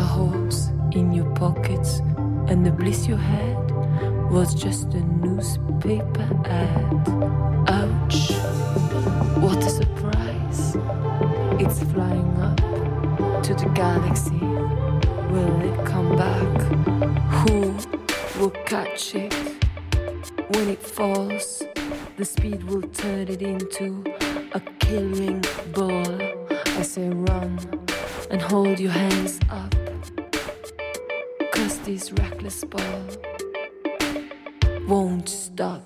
hopes in your pockets, and the bliss you had was just a newspaper ad. Ouch, what a surprise. It's flying up to the galaxy. Will it come back? Who will catch it? When it falls, the speed will turn it into a killing ball. I say run and hold your hands up, 'cause this reckless ball won't stop.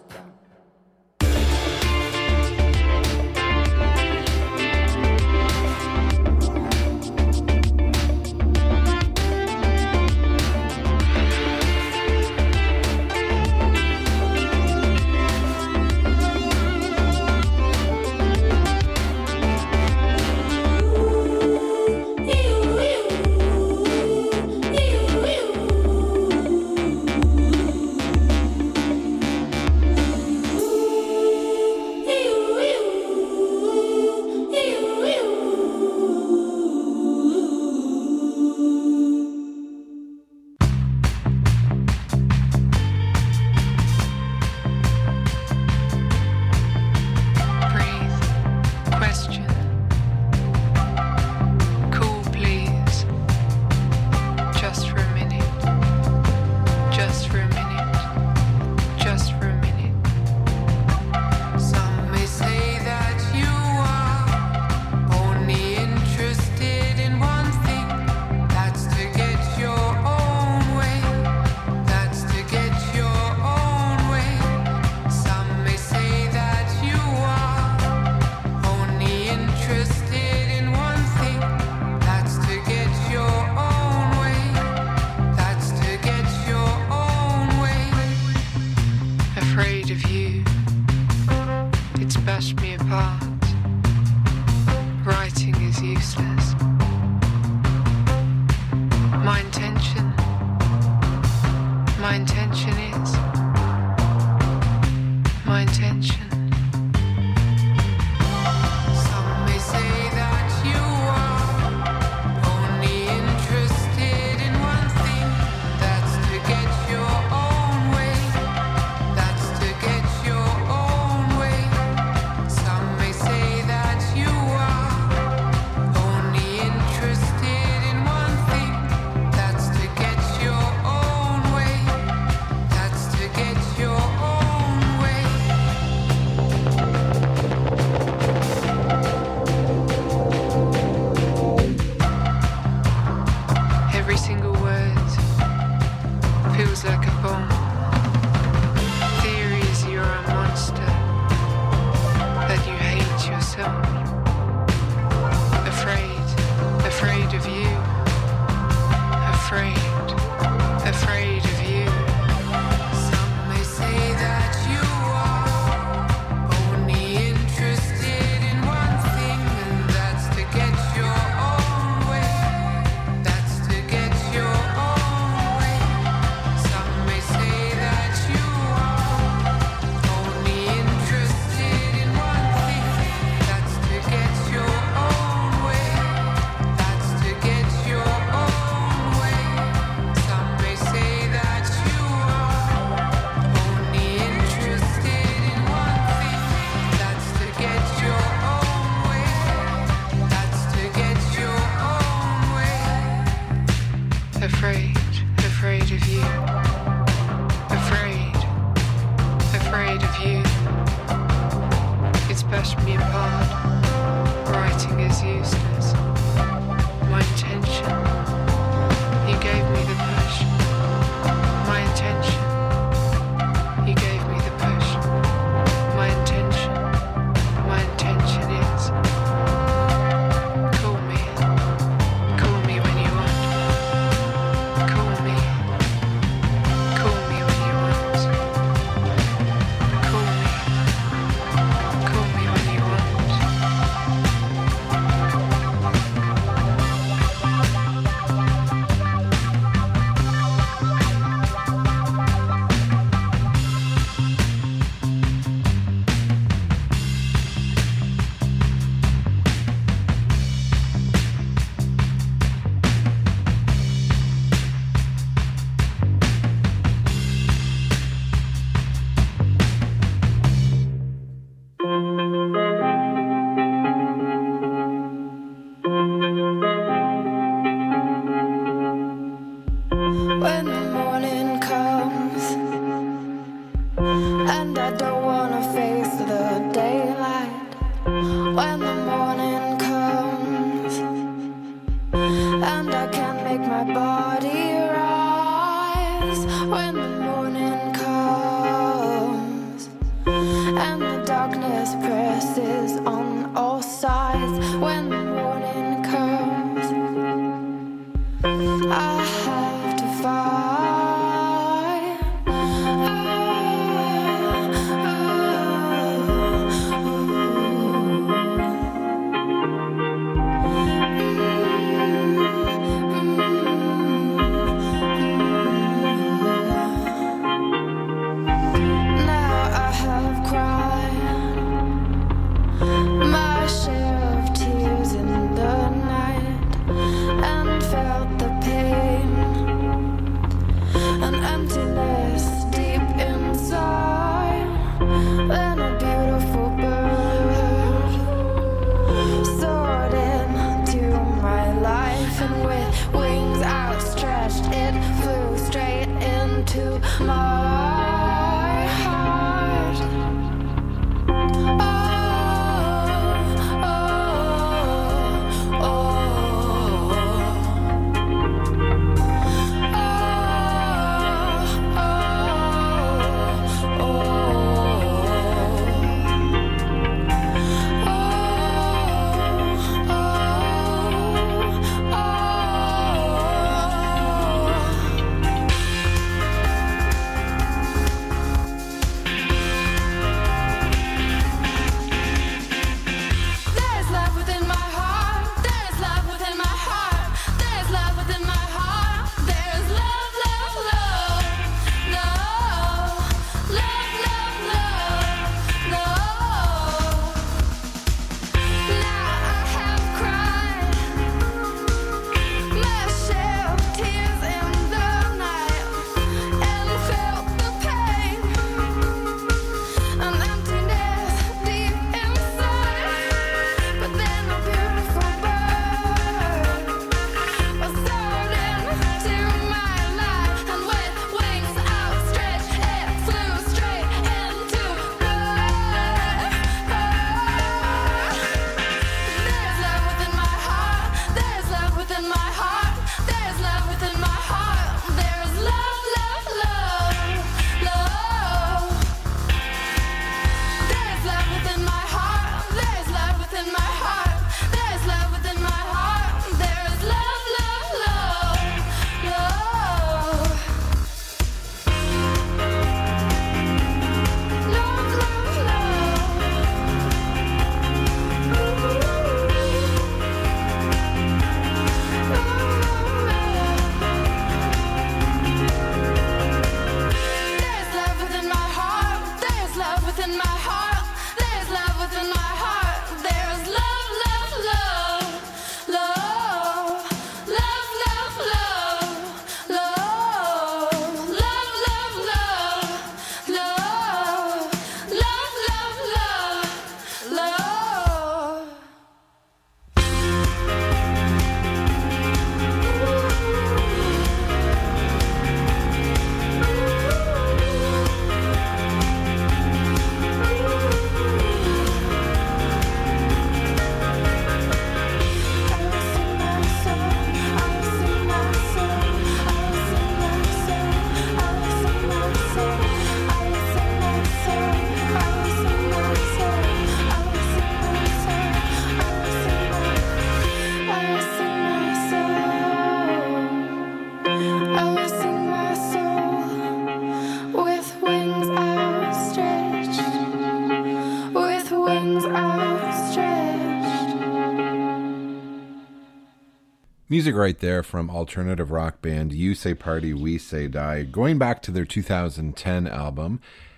Music right there from alternative rock band You Say Party, We Say Die. Going back to their 2010 album,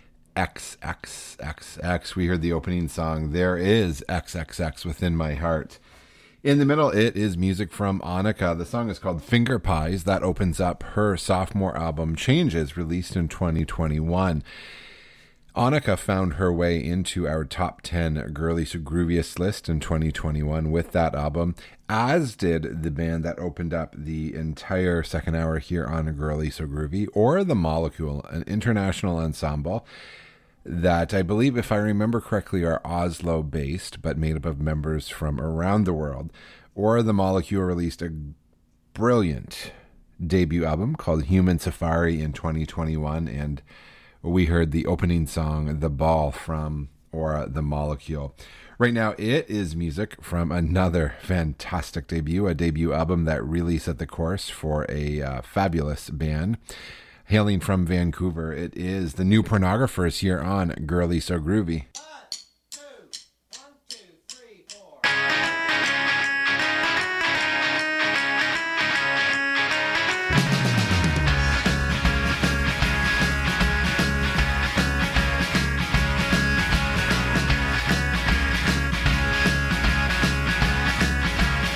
XXXX, we heard the opening song, There Is XXX Within My Heart. In the middle, it is music from Annika. The song is called Finger Pies. That opens up her sophomore album, Changes, released in 2021. Annika found her way into our top 10 Girly So Grooviest list in 2021 with that album, as did the band that opened up the entire second hour here on Girly So Groovy, or The Molecule, an international ensemble that I believe, if I remember correctly, are Oslo-based, but made up of members from around the world. Or The Molecule released a brilliant debut album called Human Safari in 2021, and we heard the opening song, The Ball, from Or The Molecule. Right now, it is music from another fantastic debut, a debut album that really set the course for a fabulous band. Hailing from Vancouver, it is the New Pornographers here on Girly So Groovy.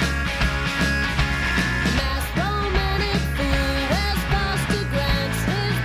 Mass romantic fool has passed to grants his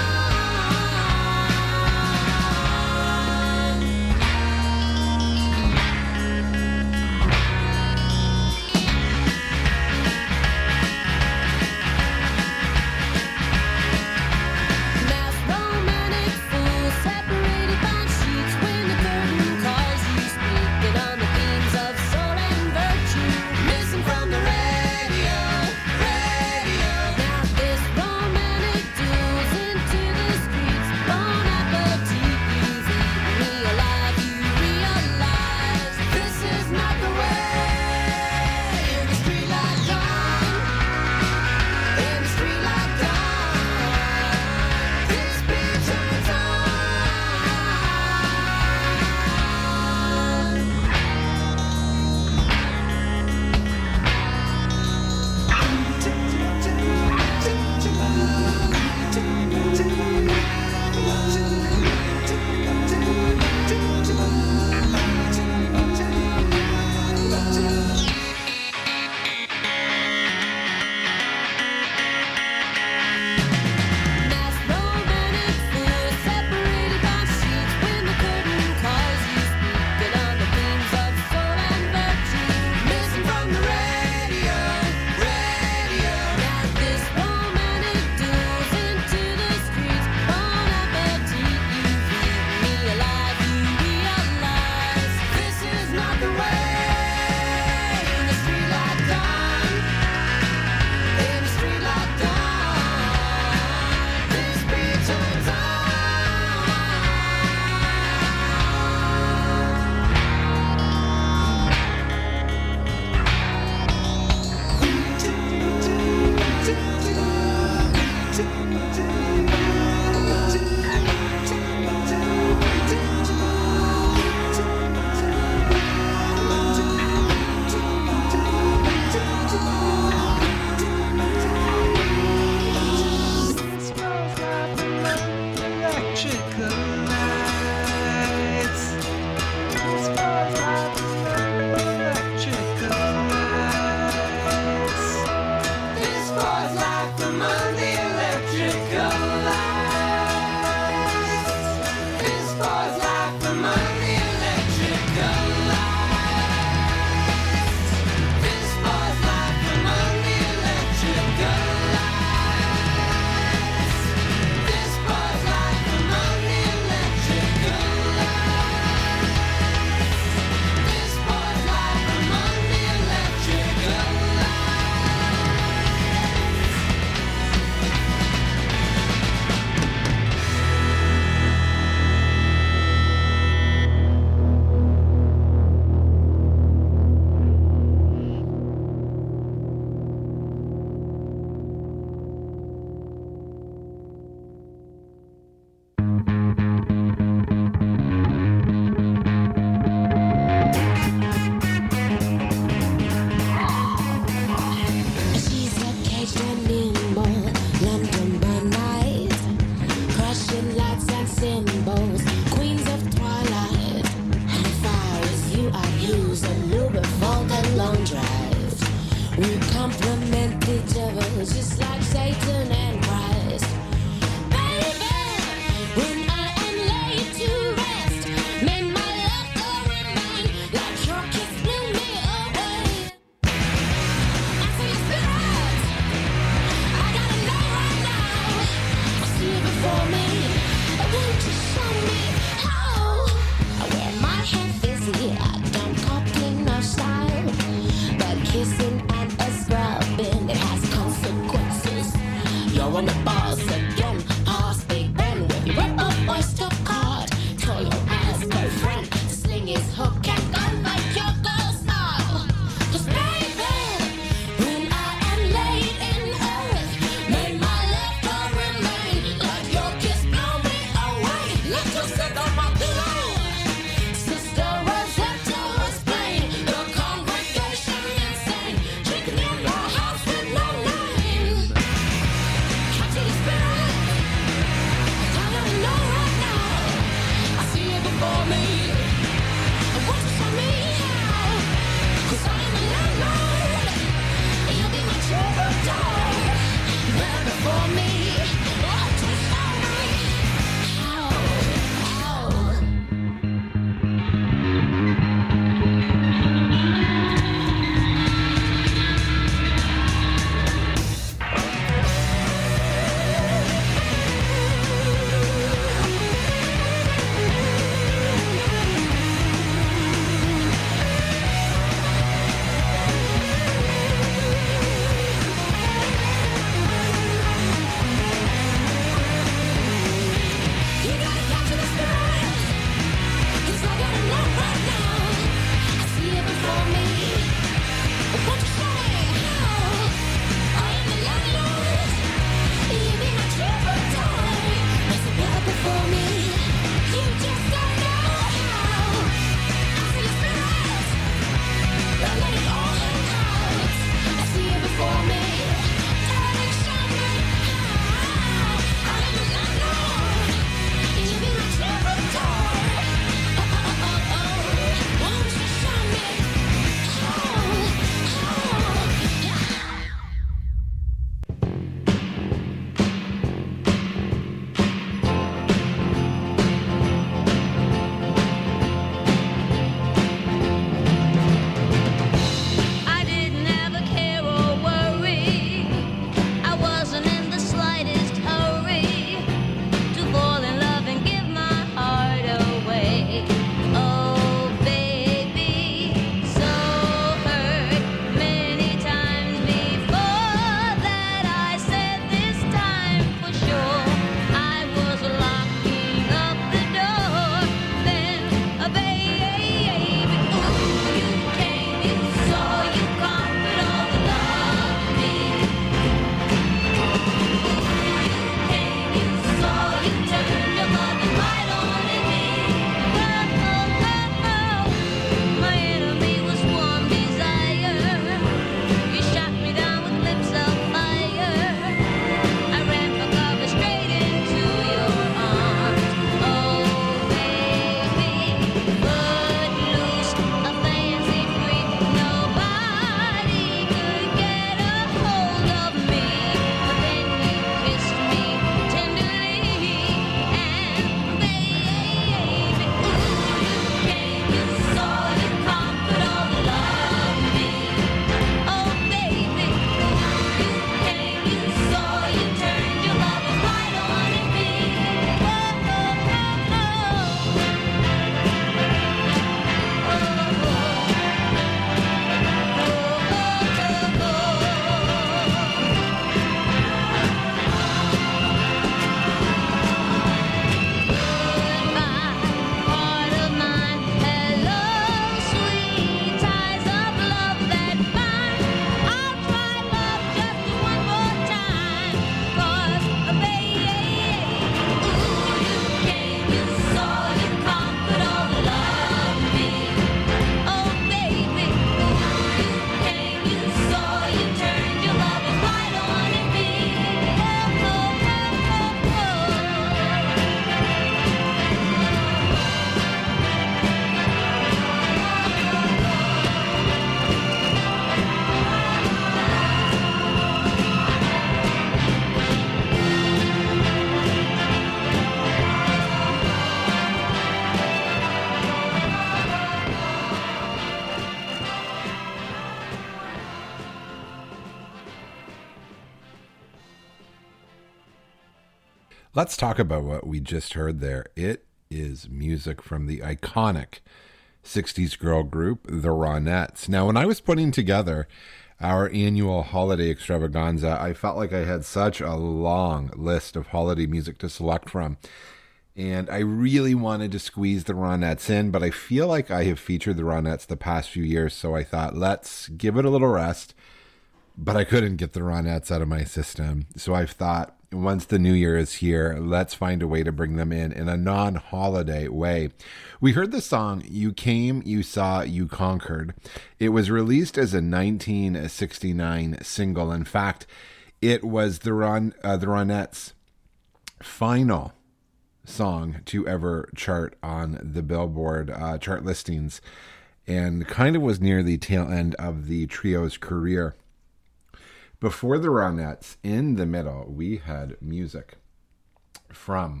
Let's talk about what we just heard there. It is music from the iconic 60s girl group, the Ronettes. Now, when I was putting together our annual holiday extravaganza, I felt like I had such a long list of holiday music to select from. And I really wanted to squeeze the Ronettes in, but I feel like I have featured the Ronettes the past few years, so I thought, let's give it a little rest. But I couldn't get the Ronettes out of my system. So I've thought, once the new year is here, let's find a way to bring them in a non-holiday way. We heard the song, You Came, You Saw, You Conquered. It was released as a 1969 single. In fact, it was the Ronettes' final song to ever chart on the Billboard chart listings, and kind of was near the tail end of the trio's career. Before the Ronettes, in the middle, we had music from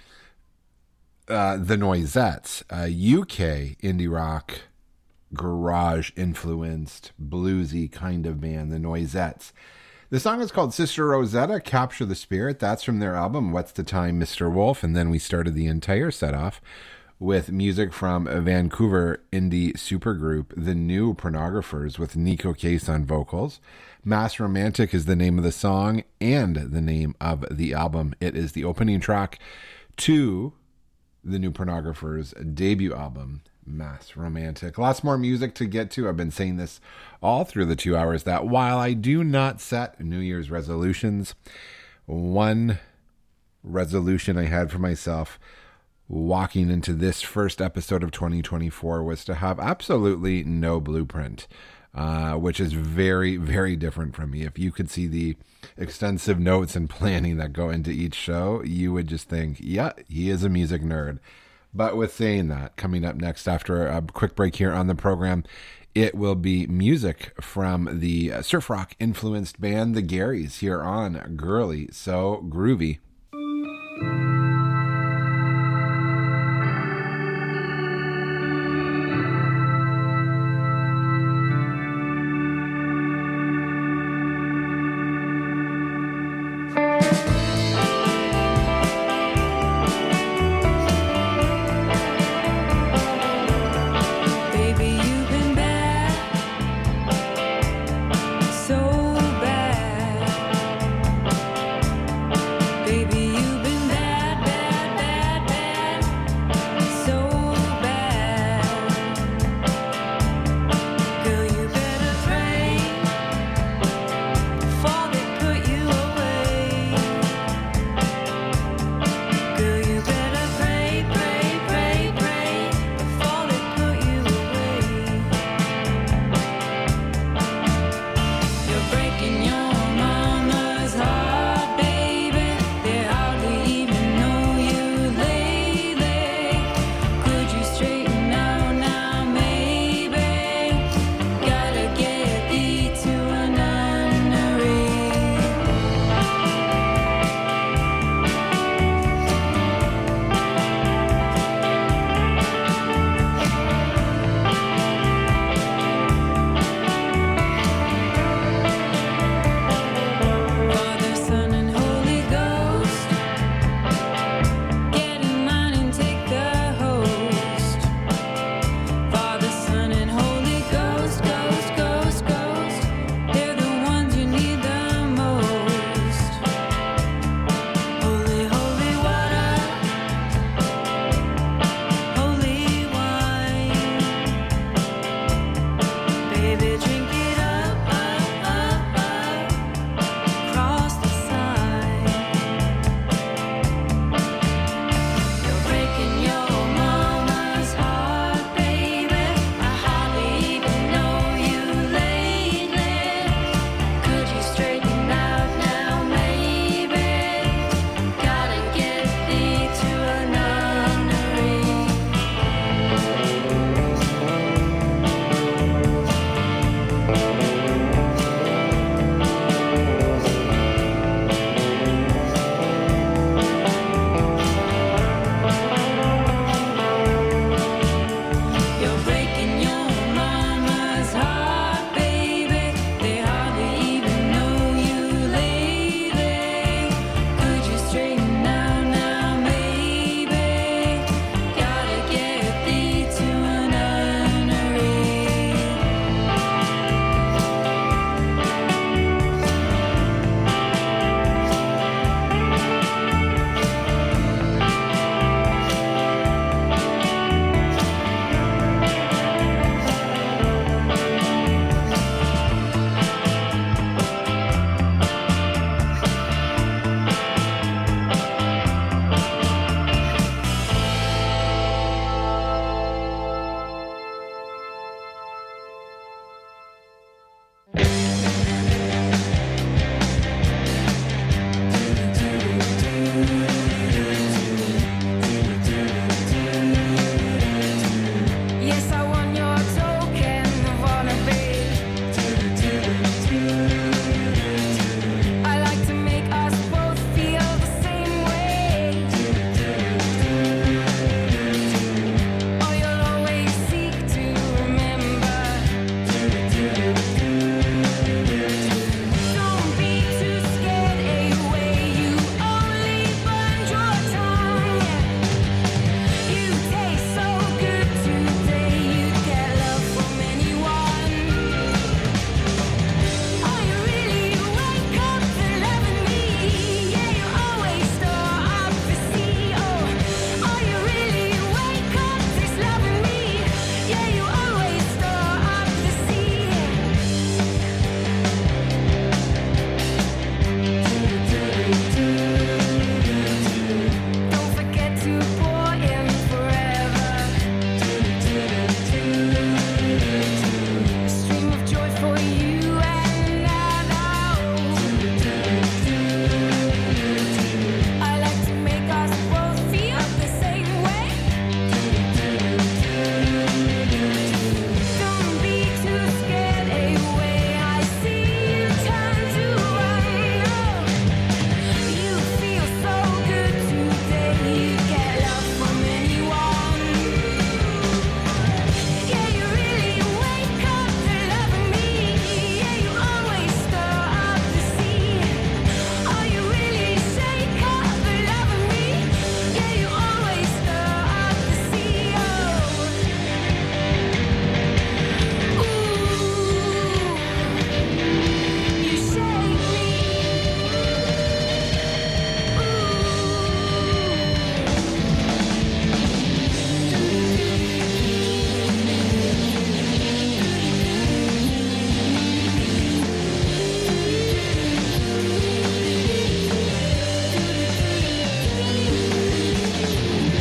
the Noisettes, a UK indie rock, garage influenced, bluesy kind of band, the Noisettes. The song is called Sister Rosetta, Capture the Spirit. That's from their album, What's the Time, Mr. Wolf? And then we started the entire set off with music from a Vancouver indie supergroup, The New Pornographers, with Nico Case on vocals. Mass Romantic is the name of the song and the name of the album. It is the opening track to The New Pornographers' debut album, Mass Romantic. Lots more music to get to. I've been saying this all through the 2 hours, that while I do not set New Year's resolutions, one resolution I had for myself walking into this first episode of 2024 was to have absolutely no blueprint, which is very, very different from me. If you could see the extensive notes and planning that go into each show, you would just think, yeah, he is a music nerd. But with saying that, coming up next after a quick break here on the program, it will be music from the surf rock influenced band, the Garys, here on Girly So Groovy.